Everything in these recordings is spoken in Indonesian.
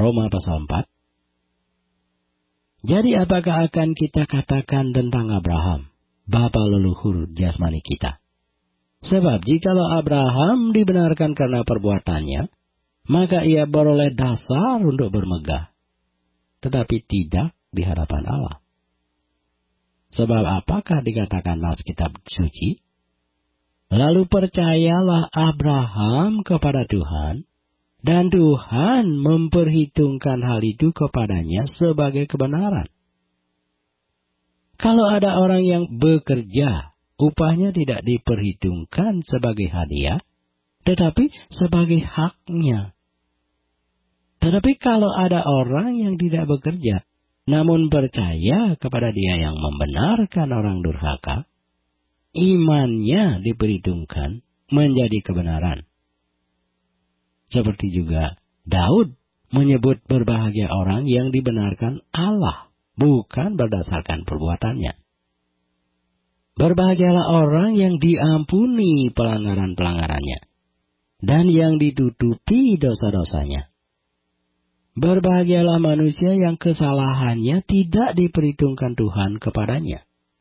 Roma pasal 4. Jadi apakah akan kita katakan tentang Abraham, bapa leluhur jasmani kita? Sebab jikalau Abraham dibenarkan karena perbuatannya, maka ia beroleh dasar untuk bermegah, tetapi tidak di hadapan Allah. Sebab apakah dikatakan nas kitab suci? Lalu percayalah Abraham kepada Tuhan, dan Tuhan memperhitungkan hal itu kepadanya sebagai kebenaran. Kalau ada orang yang bekerja, upahnya tidak diperhitungkan sebagai hadiah, tetapi sebagai haknya. Tetapi kalau ada orang yang tidak bekerja, namun percaya kepada Dia yang membenarkan orang durhaka, imannya diperhitungkan menjadi kebenaran. Seperti juga Daud menyebut berbahagia orang yang dibenarkan Allah, bukan berdasarkan perbuatannya. Berbahagialah orang yang diampuni pelanggaran-pelanggarannya, dan yang ditutupi dosa-dosanya. Berbahagialah manusia yang kesalahannya tidak diperhitungkan Tuhan kepadanya.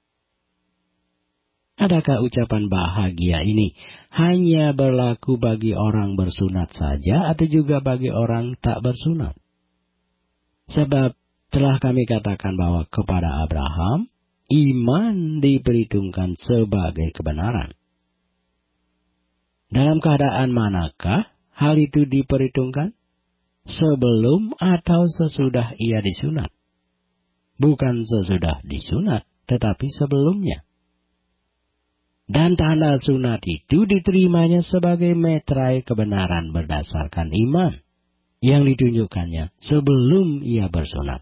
Adakah ucapan bahagia ini hanya berlaku bagi orang bersunat saja atau juga bagi orang tak bersunat? Sebab telah kami katakan bahwa kepada Abraham, iman diperhitungkan sebagai kebenaran. Dalam keadaan manakah hal itu diperhitungkan? Sebelum atau sesudah ia disunat? Bukan sesudah disunat, tetapi sebelumnya. Dan tanda sunat itu diterimanya sebagai meterai kebenaran berdasarkan iman yang ditunjukkannya sebelum ia bersunat.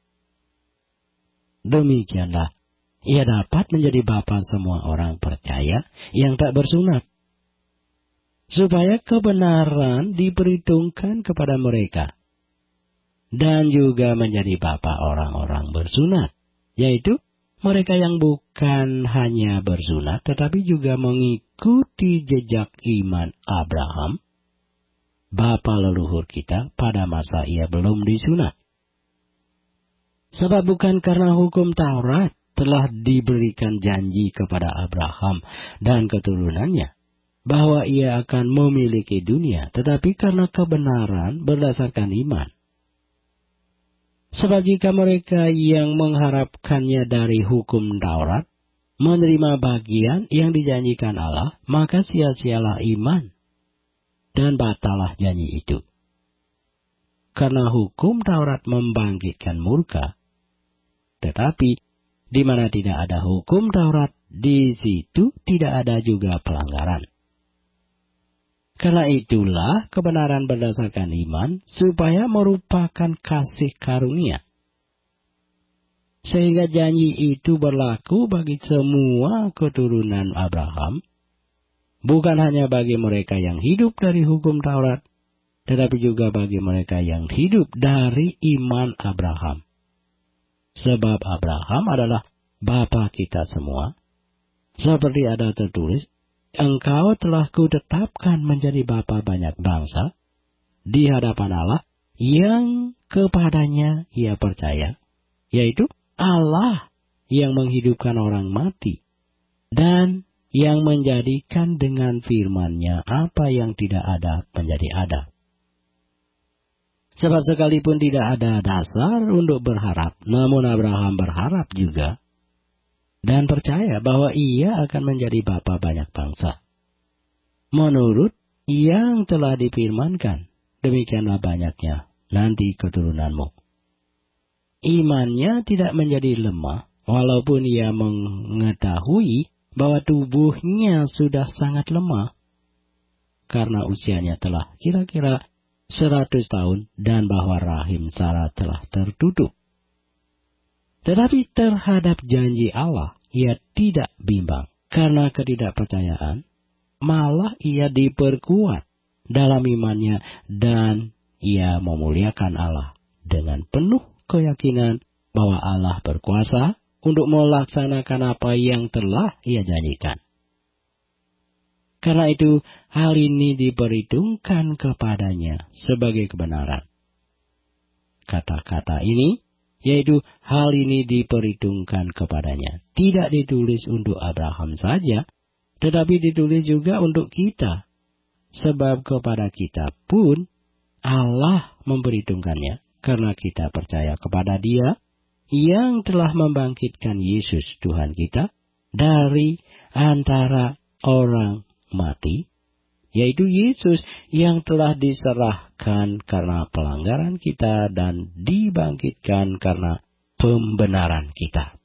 Demikianlah ia dapat menjadi bapa semua orang percaya yang tak bersunat, supaya kebenaran diperhitungkan kepada mereka, dan juga menjadi bapa orang-orang bersunat, yaitu mereka yang bukan hanya bersunat, tetapi juga mengikuti jejak iman Abraham, bapa leluhur kita pada masa ia belum disunat. Sebab bukan karena hukum Taurat telah diberikan janji kepada Abraham dan keturunannya, bahwa ia akan memiliki dunia, tetapi karena kebenaran berdasarkan iman. Sebab jika mereka yang mengharapkannya dari hukum Taurat menerima bagian yang dijanjikan Allah, maka sia-sialah iman dan batalah janji itu. Karena hukum Taurat membangkitkan murka, tetapi di mana tidak ada hukum Taurat, di situ tidak ada juga pelanggaran. Karena itulah kebenaran berdasarkan iman, supaya merupakan kasih karunia. Sehingga janji itu berlaku bagi semua keturunan Abraham, bukan hanya bagi mereka yang hidup dari hukum Taurat, tetapi juga bagi mereka yang hidup dari iman Abraham. Sebab Abraham adalah bapa kita semua, seperti ada tertulis, Engkau telah kutetapkan menjadi bapa banyak bangsa di hadapan Allah yang kepadanya ia percaya, yaitu Allah yang menghidupkan orang mati dan yang menjadikan dengan firman-Nya apa yang tidak ada menjadi ada. Sebab sekalipun tidak ada dasar untuk berharap, namun Abraham berharap juga dan percaya bahwa ia akan menjadi bapa banyak bangsa. Menurut yang telah difirmankan, demikianlah banyaknya nanti keturunanmu. Imannya tidak menjadi lemah, walaupun ia mengetahui bahwa tubuhnya sudah sangat lemah, karena usianya telah kira-kira 100 tahun dan bahwa rahim Sarah telah tertutup. Tetapi terhadap janji Allah, ia tidak bimbang. Karena ketidakpercayaan, malah ia diperkuat dalam imannya dan ia memuliakan Allah dengan penuh keyakinan bahwa Allah berkuasa untuk melaksanakan apa yang telah ia janjikan. Karena itu, hal ini diperhitungkan kepadanya sebagai kebenaran. kata-kata ini, yaitu hal ini diperhitungkan kepadanya. Tidak ditulis untuk Abraham saja, tetapi ditulis juga untuk kita. Sebab kepada kita pun Allah memperhitungkannya, karena kita percaya kepada Dia yang telah membangkitkan Yesus Tuhan kita dari antara orang mati, yaitu Yesus yang telah diserahkan karena pelanggaran kita dan dibangkitkan karena pembenaran kita.